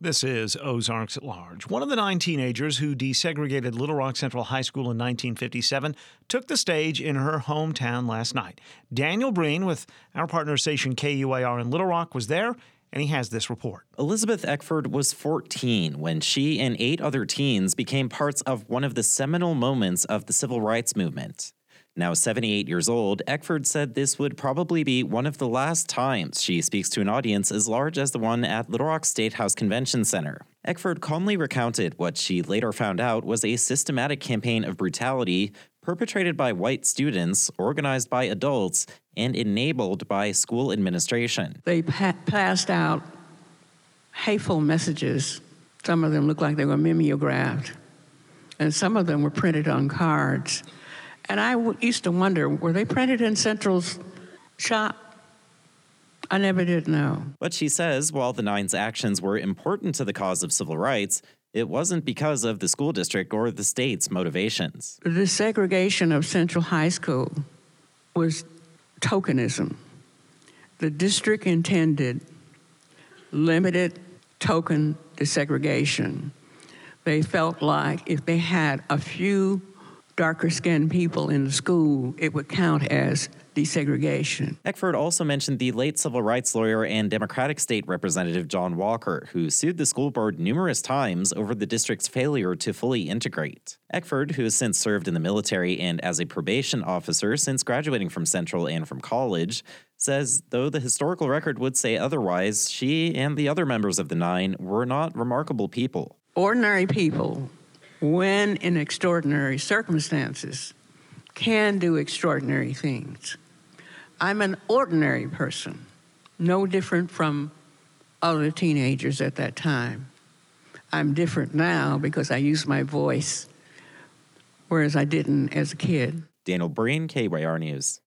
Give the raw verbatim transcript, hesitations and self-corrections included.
This is Ozarks at Large. One of the nine teenagers who desegregated Little Rock Central High School in nineteen fifty-seven took the stage in her hometown last night. Daniel Breen with our partner station K U A R in Little Rock was there, and he has this report. Elizabeth Eckford was fourteen when she and eight other teens became parts of one of the seminal moments of the civil rights movement. Now seventy-eight years old, Eckford said this would probably be one of the last times she speaks to an audience as large as the one at Little Rock State House Convention Center. Eckford calmly recounted what she later found out was a systematic campaign of brutality perpetrated by white students, organized by adults, and enabled by school administration. They pa- passed out hateful messages. Some of them looked like they were mimeographed, and some of them were printed on cards. And I w- used to wonder, were they printed in Central's shop? I never did know. But she says while the Nine's actions were important to the cause of civil rights, it wasn't because of the school district or the state's motivations. The desegregation of Central High School was tokenism. The district intended limited token desegregation. They felt like if they had a few darker-skinned people in the school, it would count as desegregation. Eckford also mentioned the late civil rights lawyer and Democratic State Representative John Walker, who sued the school board numerous times over the district's failure to fully integrate. Eckford, who has since served in the military and as a probation officer since graduating from Central and from college, says though the historical record would say otherwise, she and the other members of the Nine were not remarkable people. Ordinary people, when in extraordinary circumstances, can do extraordinary things. I'm an ordinary person, no different from other teenagers at that time. I'm different now because I use my voice, whereas I didn't as a kid. Daniel Breen, K U A R News.